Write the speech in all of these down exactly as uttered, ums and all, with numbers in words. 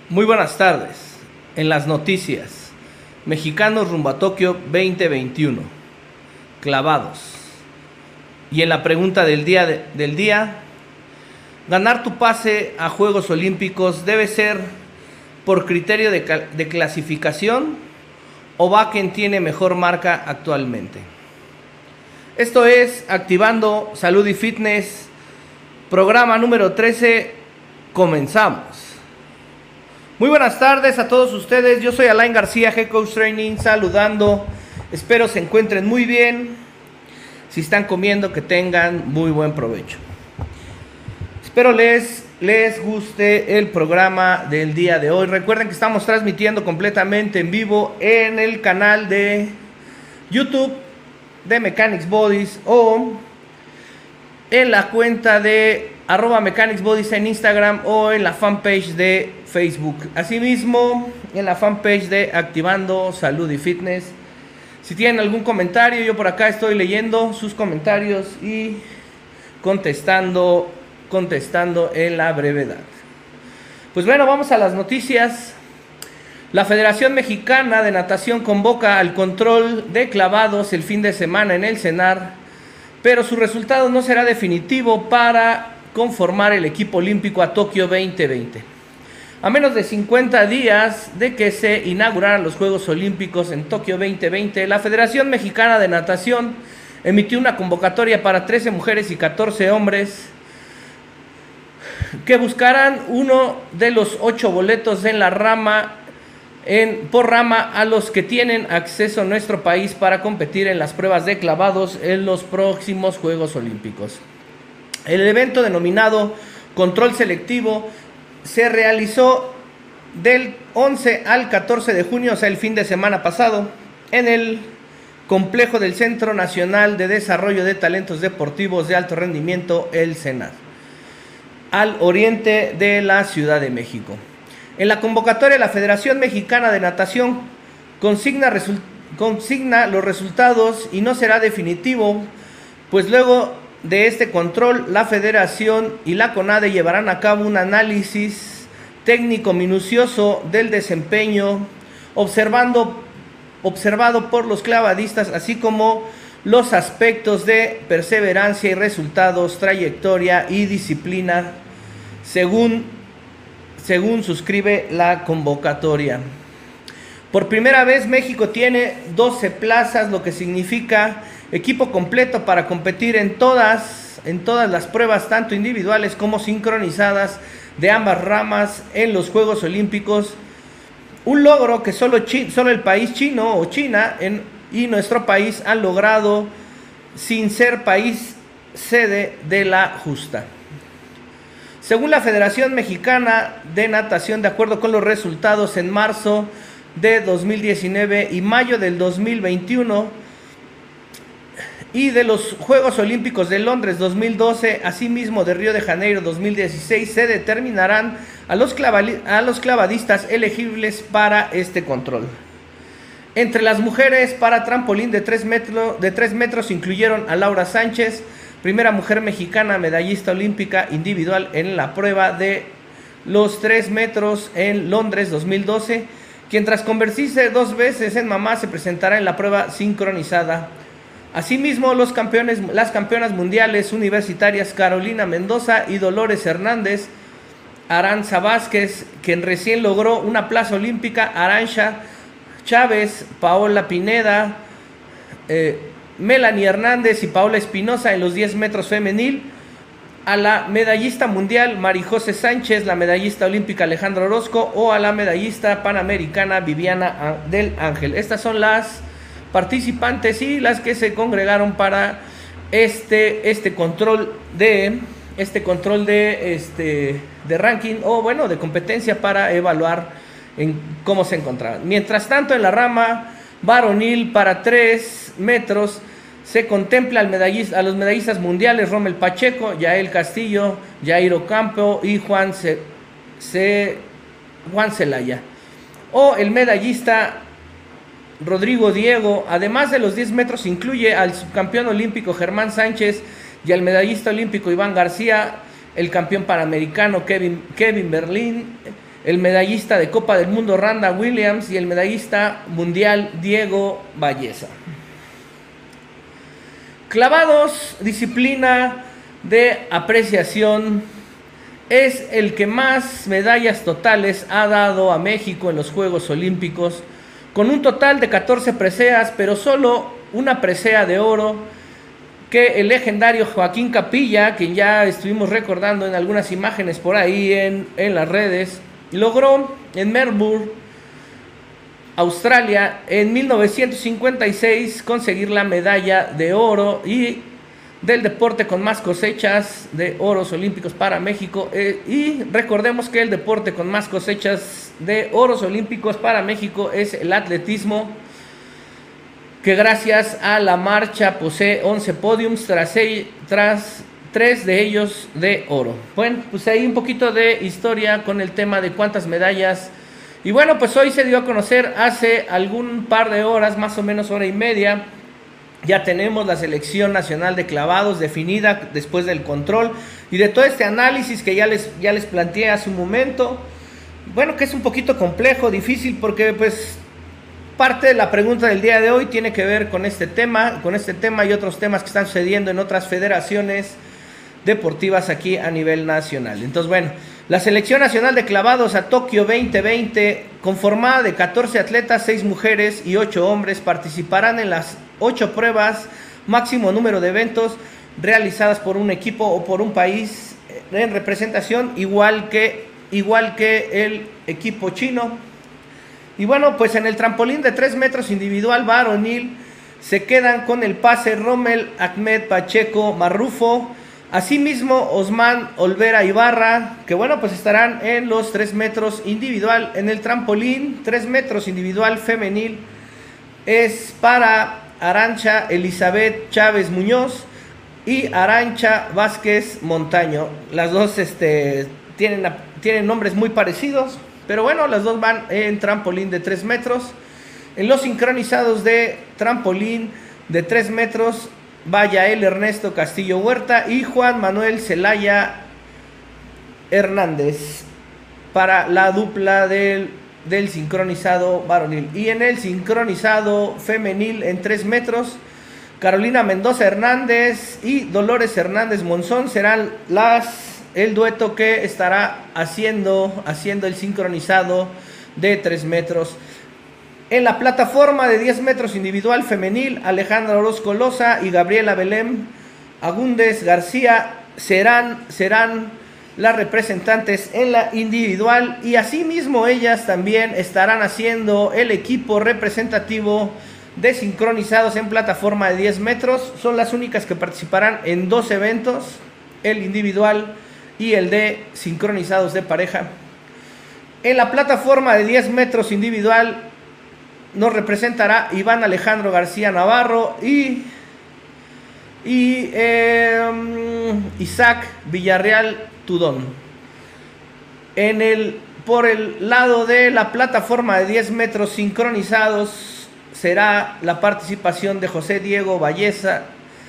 Muy buenas tardes. En las noticias, mexicanos rumbo a Tokio veinte veintiuno, clavados. Y en la pregunta del día, de, del día, ganar tu pase a Juegos Olímpicos debe ser por criterio de, de clasificación o va quien tiene mejor marca actualmente. Esto es Activando Salud y Fitness, programa número trece, comenzamos. Muy buenas tardes a todos ustedes, yo soy Alain García, Head Coach Training, saludando, espero se encuentren muy bien, si están comiendo que tengan muy buen provecho. Espero les, les guste el programa del día de hoy. Recuerden que estamos transmitiendo completamente en vivo en el canal de YouTube de Mechanics Bodies o en la cuenta de arroba Mechanics Bodies en Instagram o en la fanpage de Facebook. Asimismo, en la fanpage de Activando Salud y Fitness. Si tienen algún comentario, yo por acá estoy leyendo sus comentarios y contestando, contestando en la brevedad. Pues bueno, vamos a las noticias. La Federación Mexicana de Natación convoca al control de clavados el fin de semana en el CENAR, pero su resultado no será definitivo para conformar el equipo olímpico a Tokio veinte veinte. A menos de cincuenta días de que se inauguraran los Juegos Olímpicos en Tokio veinte veinte, la Federación Mexicana de Natación emitió una convocatoria para trece mujeres y catorce hombres que buscarán uno de los ocho boletos en la rama En, por rama a los que tienen acceso en nuestro país para competir en las pruebas de clavados en los próximos Juegos Olímpicos. El evento denominado Control Selectivo se realizó del once al catorce de junio, o sea el fin de semana pasado, en el complejo del Centro Nacional de Desarrollo de Talentos Deportivos de Alto Rendimiento, el CENAR, al oriente de la Ciudad de México. En la convocatoria, la Federación Mexicana de Natación consigna, consigna los resultados y no será definitivo, pues luego de este control, la Federación y la CONADE llevarán a cabo un análisis técnico minucioso del desempeño observando, observado por los clavadistas, así como los aspectos de perseverancia y resultados, trayectoria y disciplina, según según suscribe la convocatoria. Por primera vez México tiene doce plazas, lo que significa equipo completo para competir en todas, en todas las pruebas, tanto individuales como sincronizadas, de ambas ramas en los Juegos Olímpicos. Un logro que solo, chi, solo el país chino o China en, y nuestro país han logrado sin ser país sede de la justa. Según la Federación Mexicana de Natación, de acuerdo con los resultados en marzo de dos mil diecinueve y mayo del dos mil veintiuno y de los Juegos Olímpicos de Londres dos mil doce, asimismo de Río de Janeiro dos mil dieciséis, se determinarán a los, a los clavadistas elegibles para este control. Entre las mujeres para trampolín de tres metros, de tres metros incluyeron a Laura Sánchez, primera mujer mexicana medallista olímpica individual en la prueba de los tres metros en Londres dos mil doce, quien tras convertirse dos veces en mamá se presentará en la prueba sincronizada. Asimismo, los campeones, las campeonas mundiales universitarias Carolina Mendoza y Dolores Hernández, Aranza Vázquez, quien recién logró una plaza olímpica, Arancha Chávez, Paola Pineda, eh, Melanie Hernández y Paola Espinosa en los diez metros femenil, a la medallista mundial Marijose Sánchez, la medallista olímpica Alejandra Orozco o a la medallista panamericana Viviana del Ángel. Estas son las participantes y las que se congregaron para este, este control de este control de este de ranking o bueno de competencia para evaluar en cómo se encontraban. Mientras tanto, en la rama varonil para tres metros se contempla al medallista, a los medallistas mundiales Rommel Pacheco, Yael Castillo, Jair Ocampo y Juan, Ce, Ce, Juan Celaya, o el medallista Rodrigo Diego. Además de los diez metros incluye al subcampeón olímpico Germán Sánchez y al medallista olímpico Iván García, el campeón panamericano Kevin, Kevin Berlín, el medallista de Copa del Mundo Randa Williams y el medallista mundial Diego Valleza. Clavados, disciplina de apreciación, es el que más medallas totales ha dado a México en los Juegos Olímpicos, con un total de catorce preseas, pero solo una presea de oro que el legendario Joaquín Capilla, que ya estuvimos recordando en algunas imágenes por ahí en, en las redes, logró en Melbourne, Australia, en mil novecientos cincuenta y seis conseguir la medalla de oro y del deporte con más cosechas de oros olímpicos para México. Eh, y recordemos que el deporte con más cosechas de oros olímpicos para México es el atletismo, que gracias a la marcha posee once podiums, tras, tras tres de ellos de oro. Bueno, pues ahí un poquito de historia con el tema de cuántas medallas. Y bueno, pues hoy se dio a conocer hace algún par de horas, más o menos hora y media, ya tenemos la selección nacional de clavados definida después del control y de todo este análisis que ya les, ya les planteé hace un momento. Bueno, que es un poquito complejo, difícil, porque pues parte de la pregunta del día de hoy tiene que ver con este tema, con este tema y otros temas que están sucediendo en otras federaciones deportivas aquí a nivel nacional. Entonces, bueno, la selección nacional de clavados a Tokio veinte veinte, conformada de catorce atletas, seis mujeres y ocho hombres, participarán en las ocho pruebas, máximo número de eventos realizadas por un equipo o por un país en representación, igual que, igual que el equipo chino. Y bueno, pues en el trampolín de tres metros individual varonil se quedan con el pase Rommel Ahmed Pacheco Marrufo, asimismo Osman Olvera Ibarra, que bueno, pues estarán en los tres metros individual. En el trampolín tres metros individual femenil es para Arancha Elizabeth Chávez Muñoz y Arancha Vázquez Montaño. Las dos este, tienen, tienen nombres muy parecidos, pero bueno, las dos van en trampolín de tres metros. En los sincronizados de trampolín de tres metros va Yael Ernesto Castillo Huerta y Juan Manuel Celaya Hernández para la dupla del, del sincronizado varonil. Y en el sincronizado femenil en tres metros, Carolina Mendoza Hernández y Dolores Hernández Monzón serán las, el dueto que estará haciendo, haciendo el sincronizado de tres metros. En la plataforma de diez metros individual femenil, Alejandra Orozco Loza y Gabriela Belén Agúndez García serán, serán las representantes en la individual, y asimismo ellas también estarán haciendo el equipo representativo de sincronizados en plataforma de diez metros. Son las únicas que participarán en dos eventos, el individual y el de sincronizados de pareja. En la plataforma de diez metros individual nos representará Iván Alejandro García Navarro y, y eh, Isaac Villarreal Tudón. En el, por el lado de la plataforma de diez metros sincronizados será la participación de José Diego Valleza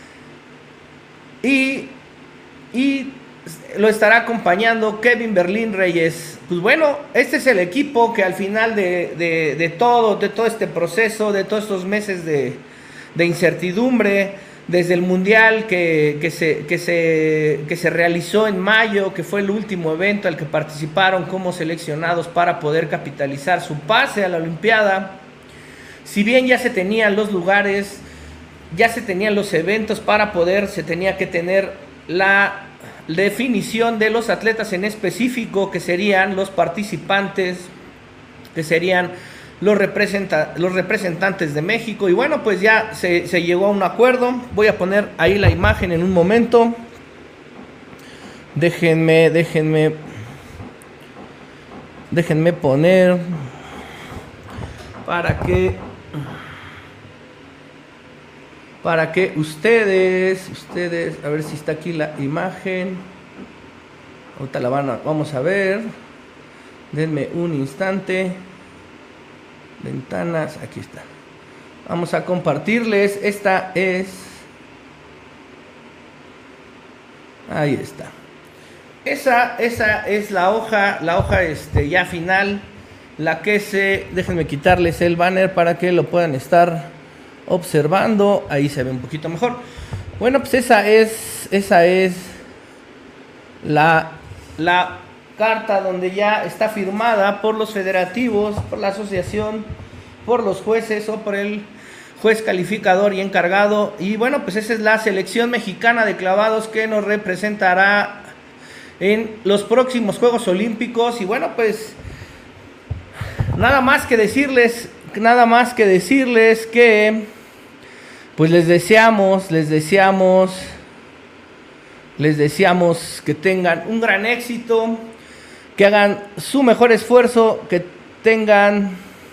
y, y lo estará acompañando Kevin Berlín Reyes. Pues bueno, este es el equipo que al final de, de, de todo, de todo este proceso, de todos estos meses de, de incertidumbre, desde el Mundial que, que, se, que, se, que se realizó en mayo, que fue el último evento al que participaron como seleccionados para poder capitalizar su pase a la Olimpiada. Si bien ya se tenían los lugares, ya se tenían los eventos para poder, se tenía que tener la definición de los atletas en específico, que serían los participantes, que serían los, representa los representantes de México. Y bueno, pues ya se, se llegó a un acuerdo. Voy a poner ahí la imagen en un momento. Déjenme, déjenme, déjenme poner para que para que ustedes, ustedes, a ver si está aquí la imagen. Ahorita la van a, vamos a ver. Denme un instante. Ventanas, aquí está. Vamos a compartirles. Esta es. Ahí está. Esa, esa es la hoja, la hoja este, ya final, la que se... Déjenme quitarles el banner para que lo puedan estar observando. Ahí se ve un poquito mejor. Bueno, pues esa es, esa es la, la carta donde ya está firmada por los federativos, por la asociación, por los jueces o por el juez calificador y encargado. Y bueno, pues esa es la selección mexicana de clavados que nos representará en los próximos Juegos Olímpicos. Y bueno, pues nada más que decirles, nada más que decirles que pues les deseamos, les deseamos, les deseamos que tengan un gran éxito, que hagan su mejor esfuerzo, que tengan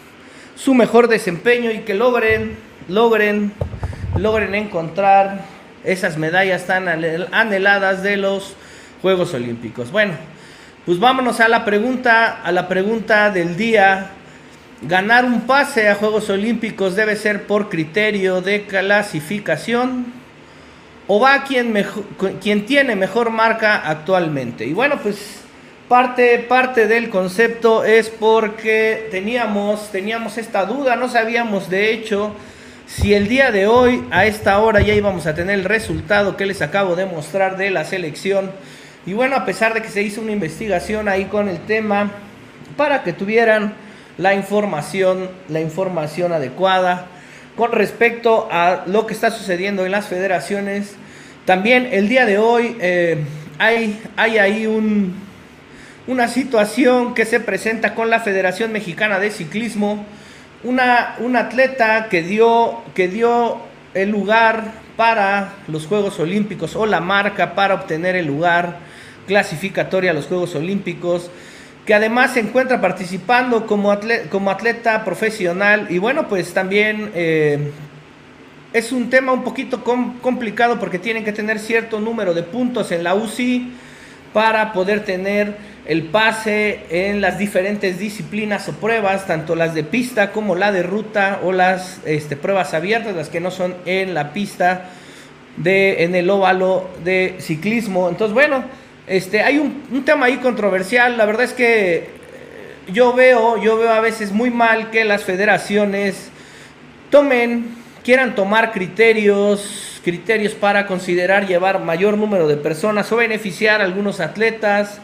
su mejor desempeño y que logren, logren, logren encontrar esas medallas tan anheladas de los Juegos Olímpicos. Bueno, pues vámonos a la pregunta, a la pregunta del día. ¿Ganar un pase a Juegos Olímpicos debe ser por criterio de clasificación o va quien, mejor, quien tiene mejor marca actualmente? Y bueno, pues parte, parte del concepto es porque teníamos, teníamos esta duda, no sabíamos de hecho si el día de hoy a esta hora ya íbamos a tener el resultado que les acabo de mostrar de la selección. Y bueno, a pesar de que se hizo una investigación ahí con el tema para que tuvieran la información, la información adecuada con respecto a lo que está sucediendo en las federaciones. También el día de hoy eh, hay, hay ahí un, una situación que se presenta con la Federación Mexicana de Ciclismo. Una, un atleta que dio, que dio el lugar para los Juegos Olímpicos o la marca para obtener el lugar clasificatorio a los Juegos Olímpicos, que además se encuentra participando como atleta, como atleta profesional. Y bueno, pues también eh, es un tema un poquito com complicado porque tienen que tener cierto número de puntos en la U C I para poder tener el pase en las diferentes disciplinas o pruebas, tanto las de pista como la de ruta o las este, pruebas abiertas, las que no son en la pista, de, en el óvalo de ciclismo. Entonces, bueno, Este, hay un, un tema ahí controversial. La verdad es que yo veo, yo veo a veces muy mal que las federaciones tomen, quieran tomar criterios, criterios para considerar llevar mayor número de personas o beneficiar a algunos atletas.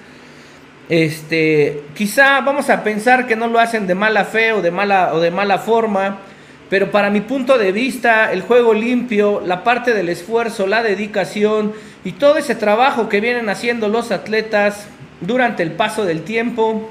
Este, quizá vamos a pensar que no lo hacen de mala fe o de mala, o de mala forma, pero para mi punto de vista, el juego limpio, la parte del esfuerzo, la dedicación y todo ese trabajo que vienen haciendo los atletas durante el paso del tiempo,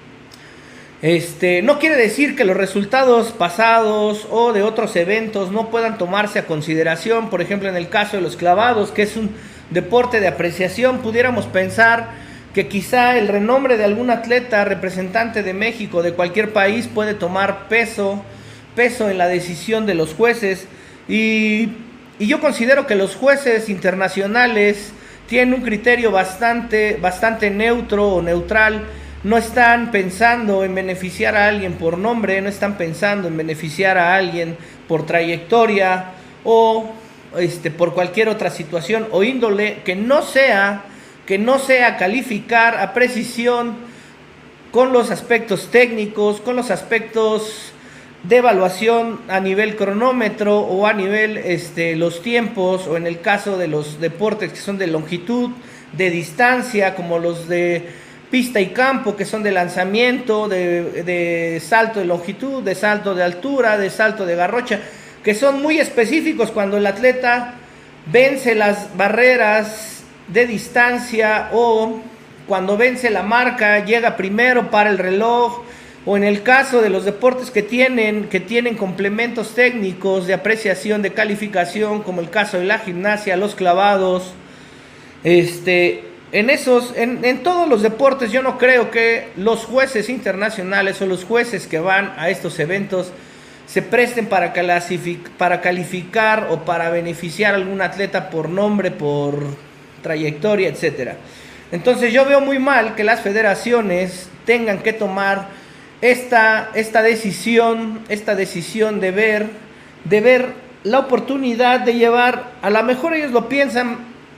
este, no quiere decir que los resultados pasados o de otros eventos no puedan tomarse a consideración. Por ejemplo, en el caso de los clavados, que es un deporte de apreciación, pudiéramos pensar que quizá el renombre de algún atleta representante de México, de cualquier país, puede tomar peso peso en la decisión de los jueces. Y, y yo considero que los jueces internacionales tienen un criterio bastante, bastante neutro o neutral. No están pensando en beneficiar a alguien por nombre, no están pensando en beneficiar a alguien por trayectoria o este, por cualquier otra situación o índole que no sea, que no sea calificar a precisión con los aspectos técnicos, con los aspectos de evaluación a nivel cronómetro o a nivel este, los tiempos, o en el caso de los deportes que son de longitud, de distancia, como los de pista y campo, que son de lanzamiento, de, de salto de longitud, de salto de altura, de salto de garrocha, que son muy específicos cuando el atleta vence las barreras de distancia o cuando vence la marca, llega primero para el reloj, o en el caso de los deportes que tienen, que tienen complementos técnicos de apreciación, de calificación, como el caso de la gimnasia, los clavados. Este, en, esos, en, en todos los deportes yo no creo que los jueces internacionales o los jueces que van a estos eventos se presten para, clasific, para calificar o para beneficiar a algún atleta por nombre, por trayectoria, etcétera. Entonces yo veo muy mal que las federaciones tengan que tomar Esta, esta decisión, esta decisión de ver, de ver la oportunidad de llevar, a lo mejor ellos lo piensan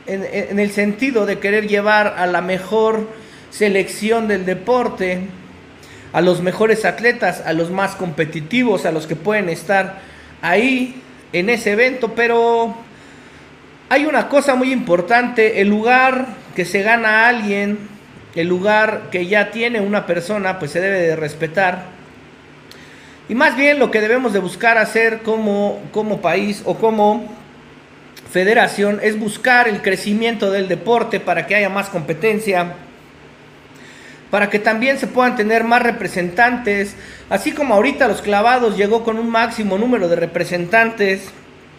en, en el sentido de querer llevar a la mejor selección del deporte, a los mejores atletas, a los más competitivos, a los que pueden estar ahí en ese evento. Pero hay una cosa muy importante: el lugar que se gana a alguien, el lugar que ya tiene una persona, pues se debe de respetar. Y más bien lo que debemos de buscar hacer como, como país o como federación es buscar el crecimiento del deporte para que haya más competencia, para que también se puedan tener más representantes, así como ahorita los clavados llegó con un máximo número de representantes.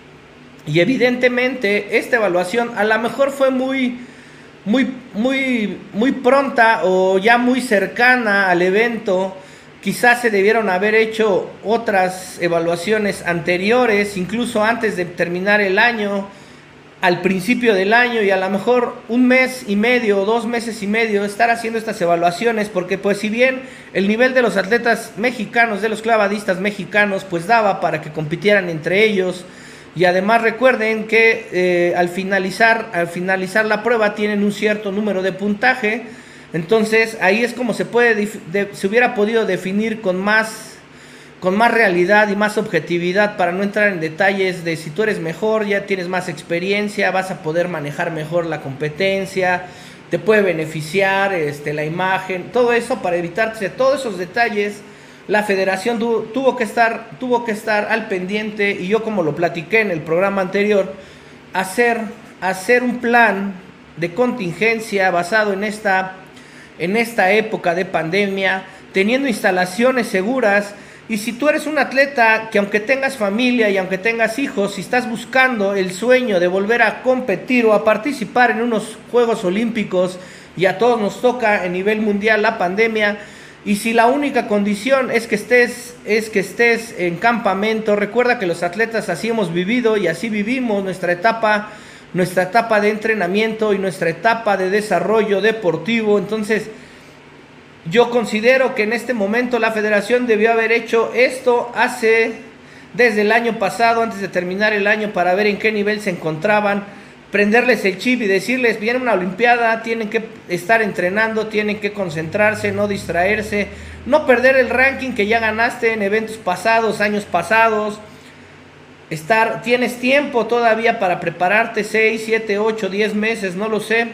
Y evidentemente esta evaluación a lo mejor fue muy, muy, muy, muy pronta o ya muy cercana al evento. Quizás se debieron haber hecho otras evaluaciones anteriores, incluso antes de terminar el año, al principio del año, y a lo mejor un mes y medio o dos meses y medio estar haciendo estas evaluaciones, porque pues si bien el nivel de los atletas mexicanos, de los clavadistas mexicanos, pues daba para que compitieran entre ellos. Y además recuerden que eh, al finalizar, al finalizar la prueba tienen un cierto número de puntaje. Entonces ahí es como se puede de, se hubiera podido definir con más con más realidad y más objetividad, para no entrar en detalles de si tú eres mejor, ya tienes más experiencia, vas a poder manejar mejor la competencia, te puede beneficiar este, la imagen, todo eso. Para evitarse todos esos detalles, la federación tu, tuvo que estar tuvo que estar al pendiente, y yo, como lo platiqué en el programa anterior, hacer hacer un plan de contingencia basado en esta en esta época de pandemia, teniendo instalaciones seguras. Y si tú eres un atleta que, aunque tengas familia y aunque tengas hijos, si estás buscando el sueño de volver a competir o a participar en unos Juegos Olímpicos, y a todos nos toca a nivel mundial la pandemia, y si la única condición es que estés es que estés en campamento, recuerda que los atletas así hemos vivido y así vivimos nuestra etapa nuestra etapa de entrenamiento y nuestra etapa de desarrollo deportivo. Entonces yo considero que en este momento la federación debió haber hecho esto hace desde el año pasado, antes de terminar el año, para ver en qué nivel se encontraban, prenderles el chip y decirles: viene una olimpiada, tienen que estar entrenando, tienen que concentrarse, no distraerse, no perder el ranking que ya ganaste en eventos pasados, años pasados. Estar, tienes tiempo todavía para prepararte, seis, siete, ocho, diez meses, no lo sé.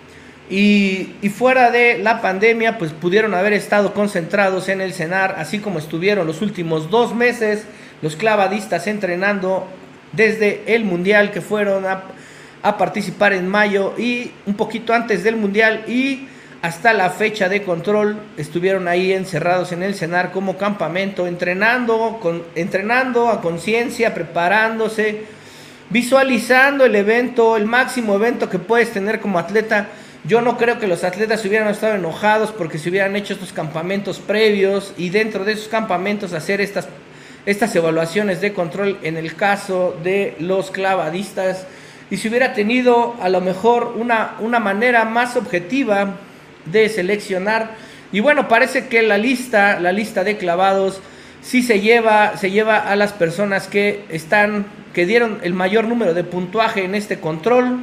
Y, y fuera de la pandemia, pues pudieron haber estado concentrados en el CENAR, así como estuvieron los últimos dos meses los clavadistas entrenando desde el Mundial, que fueron a, a participar en mayo y un poquito antes del Mundial, y hasta la fecha de control estuvieron ahí encerrados en el CENAR como campamento, entrenando, con, entrenando a conciencia, preparándose, visualizando el evento, el máximo evento que puedes tener como atleta. Yo no creo que los atletas hubieran estado enojados porque se hubieran hecho estos campamentos previos, y dentro de esos campamentos hacer estas, estas evaluaciones de control en el caso de los clavadistas, y se hubiera tenido a lo mejor una, una manera más objetiva de seleccionar. Y bueno, parece que la lista, la lista de clavados sí se lleva, se lleva a las personas que están, que dieron el mayor número de puntuaje en este control,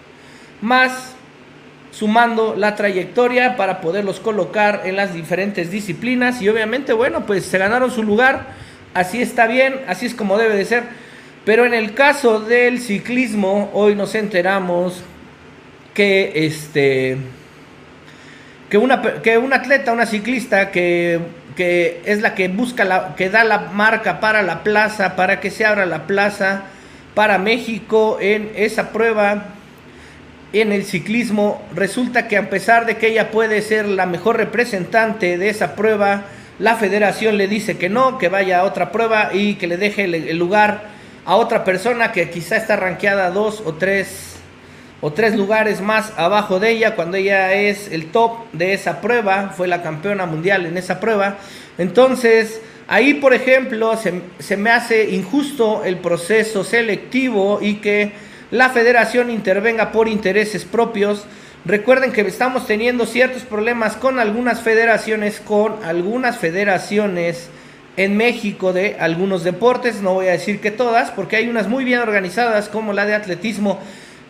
más sumando la trayectoria para poderlos colocar en las diferentes disciplinas. Y obviamente, bueno, pues se ganaron su lugar, así está bien, así es como debe de ser. Pero en el caso del ciclismo, hoy nos enteramos que este que una que un atleta, una ciclista que, que es la que busca la, que da la marca para la plaza, para que se abra la plaza para México en esa prueba en el ciclismo, resulta que, a pesar de que ella puede ser la mejor representante de esa prueba, la federación le dice que no, que vaya a otra prueba y que le deje el, el lugar a otra persona que quizá está rankeada dos o tres o tres lugares más abajo de ella, cuando ella es el top de esa prueba, fue la campeona mundial en esa prueba. Entonces ahí, por ejemplo, se, se me hace injusto el proceso selectivo y que la federación intervenga por intereses propios. Recuerden que estamos teniendo ciertos problemas con algunas federaciones, con algunas federaciones en México de algunos deportes. No voy a decir que todas, porque hay unas muy bien organizadas, como la de atletismo,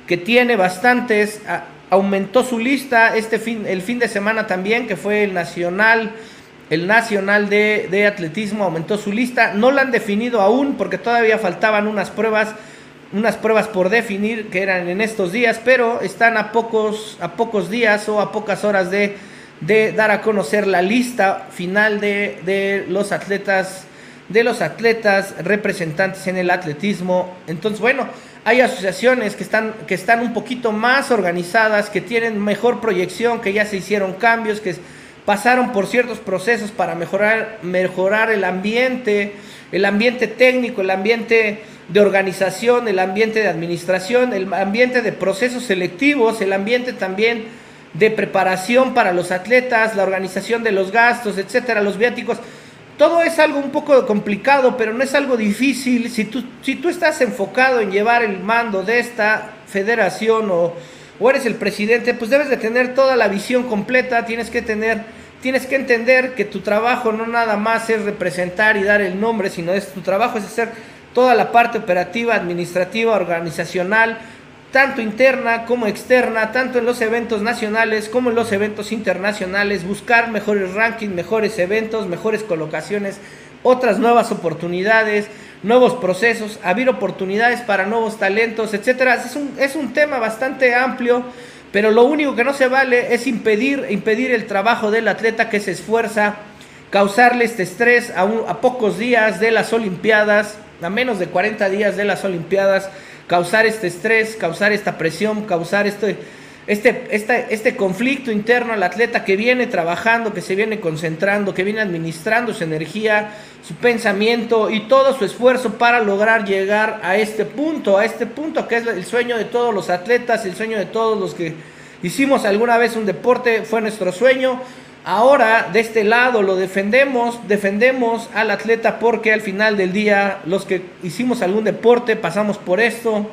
que tiene bastantes, a, aumentó su lista este fin, el fin de semana también, que fue el nacional, el nacional de, de atletismo, aumentó su lista. No la han definido aún porque todavía faltaban unas pruebas, unas pruebas por definir que eran en estos días, pero están a pocos, a pocos días o a pocas horas de, de dar a conocer la lista final de, de los atletas, de los atletas representantes en el atletismo. Entonces, bueno, hay asociaciones que están, que están un poquito más organizadas, que tienen mejor proyección, que ya se hicieron cambios, que pasaron por ciertos procesos para mejorar, mejorar el ambiente, el ambiente técnico, el ambiente de organización, el ambiente de administración, el ambiente de procesos selectivos, el ambiente también de preparación para los atletas, la organización de los gastos, etcétera, los viáticos. Todo es algo un poco complicado, pero no es algo difícil. Si tú, si tú estás enfocado en llevar el mando de esta federación o, o eres el presidente, pues debes de tener toda la visión completa. Tienes que tener, tienes que entender que tu trabajo no nada más es representar y dar el nombre, sino es tu trabajo es hacer toda la parte operativa, administrativa, organizacional, tanto interna como externa, tanto en los eventos nacionales como en los eventos internacionales, buscar mejores rankings, mejores eventos, mejores colocaciones, otras nuevas oportunidades, nuevos procesos, abrir oportunidades para nuevos talentos, etcétera. Es un, es un tema bastante amplio, pero lo único que no se vale es impedir, impedir el trabajo del atleta que se esfuerza, causarle este estrés a, un, a pocos días de las Olimpiadas, a menos de cuarenta días de las Olimpiadas, causar este estrés, causar esta presión, causar este, este, este, este conflicto interno al atleta que viene trabajando, que se viene concentrando, que viene administrando su energía, su pensamiento y todo su esfuerzo para lograr llegar a este punto, a este punto que es el sueño de todos los atletas, el sueño de todos los que hicimos alguna vez un deporte, fue nuestro sueño. Ahora de este lado lo defendemos, defendemos al atleta porque al final del día los que hicimos algún deporte pasamos por esto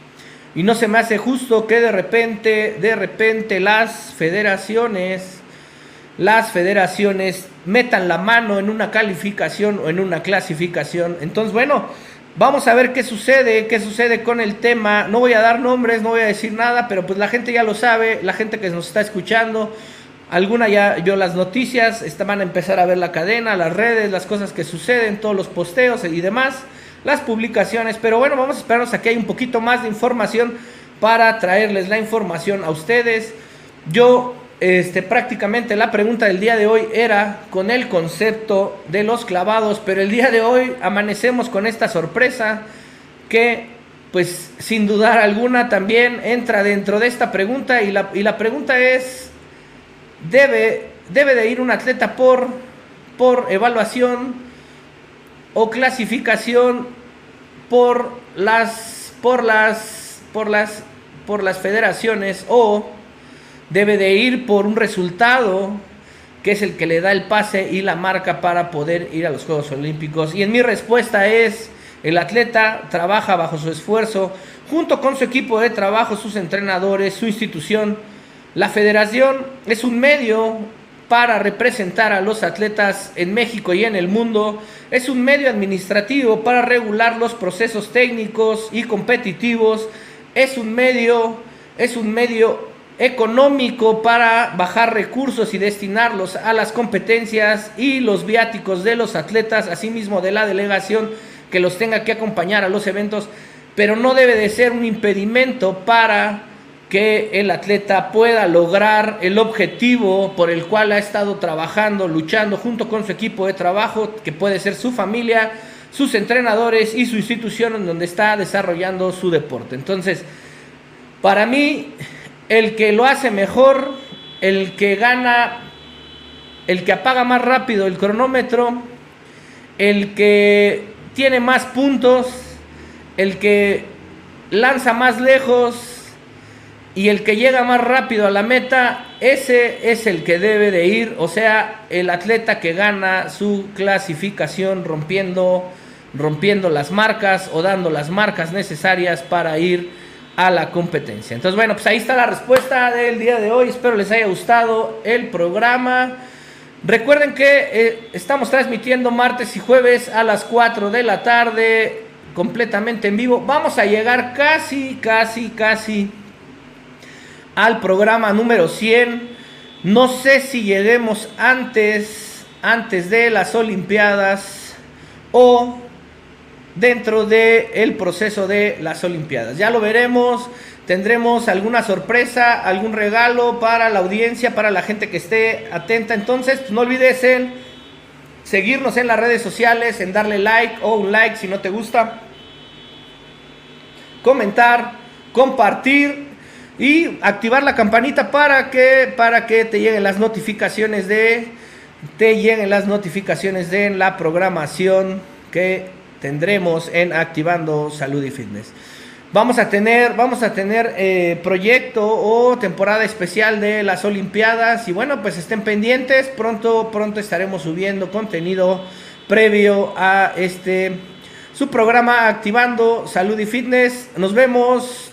y no se me hace justo que de repente, de repente las federaciones, las federaciones metan la mano en una calificación o en una clasificación. Entonces, bueno, vamos a ver qué sucede, qué sucede con el tema. No voy a dar nombres, no voy a decir nada, pero pues la gente ya lo sabe, la gente que nos está escuchando. Alguna ya vio las noticias, van a empezar a ver la cadena, las redes, las cosas que suceden, todos los posteos y demás, las publicaciones. Pero bueno, vamos a esperarnos a que haya un poquito más de información para traerles la información a ustedes. Yo, este, prácticamente la pregunta del día de hoy era con el concepto de los clavados, pero el día de hoy amanecemos con esta sorpresa que, pues, sin dudar alguna también entra dentro de esta pregunta y la, y la pregunta es... Debe, debe de ir un atleta por, por evaluación o clasificación por las, por las, por las, por las federaciones, o debe de ir por un resultado que es el que le da el pase y la marca para poder ir a los Juegos Olímpicos. Y en mi respuesta es: el atleta trabaja bajo su esfuerzo, junto con su equipo de trabajo, sus entrenadores, su institución. La federación es un medio para representar a los atletas en México y en el mundo. Es un medio administrativo para regular los procesos técnicos y competitivos. Es un medio, es un medio económico para bajar recursos y destinarlos a las competencias y los viáticos de los atletas, asimismo de la delegación que los tenga que acompañar a los eventos, pero no debe de ser un impedimento para que el atleta pueda lograr el objetivo por el cual ha estado trabajando, luchando junto con su equipo de trabajo, que puede ser su familia, sus entrenadores y su institución en donde está desarrollando su deporte. Entonces, para mí, el que lo hace mejor, el que gana, el que apaga más rápido el cronómetro, el que tiene más puntos, el que lanza más lejos y el que llega más rápido a la meta, ese es el que debe de ir. O sea, el atleta que gana su clasificación rompiendo, rompiendo las marcas o dando las marcas necesarias para ir a la competencia. Entonces, bueno, pues ahí está la respuesta del día de hoy. Espero les haya gustado el programa. Recuerden que eh, estamos transmitiendo martes y jueves a las cuatro de la tarde, completamente en vivo. Vamos a llegar casi, casi, casi al programa número cien. No sé si lleguemos antes, antes de las Olimpiadas o dentro del proceso de las Olimpiadas. Ya lo veremos. Tendremos alguna sorpresa, algún regalo para la audiencia, para la gente que esté atenta. Entonces, pues no olvides en seguirnos en las redes sociales, en darle like o un like si no te gusta, comentar, compartir y activar la campanita para que, para que te lleguen las notificaciones de, te lleguen las notificaciones de la programación que tendremos en Activando Salud y Fitness. Vamos a tener, vamos a tener eh, proyecto o temporada especial de las Olimpiadas y bueno, pues estén pendientes, pronto, pronto estaremos subiendo contenido previo a este, su programa Activando Salud y Fitness. Nos vemos.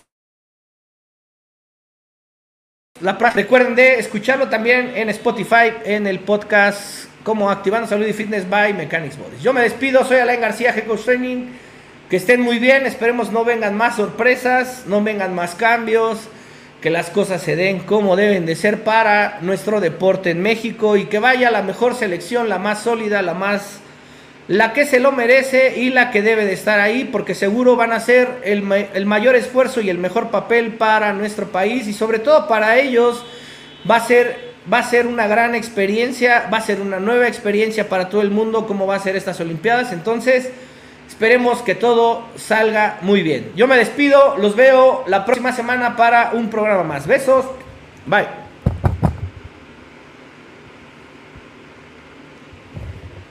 La, recuerden de escucharlo también en Spotify, en el podcast como Activando Salud y Fitness by Mechanics Bodies. Yo me despido, soy Alain García, Head Coach Training. Que estén muy bien, esperemos no vengan más sorpresas, no vengan más cambios, que las cosas se den como deben de ser para nuestro deporte en México y que vaya la mejor selección, la más sólida, la más, la que se lo merece y la que debe de estar ahí, porque seguro van a hacer el, el mayor esfuerzo y el mejor papel para nuestro país y sobre todo para ellos va a ser, va a ser una gran experiencia, va a ser una nueva experiencia para todo el mundo como va a ser estas Olimpiadas. Entonces esperemos que todo salga muy bien. Yo me despido, los veo la próxima semana para un programa más. Besos, bye.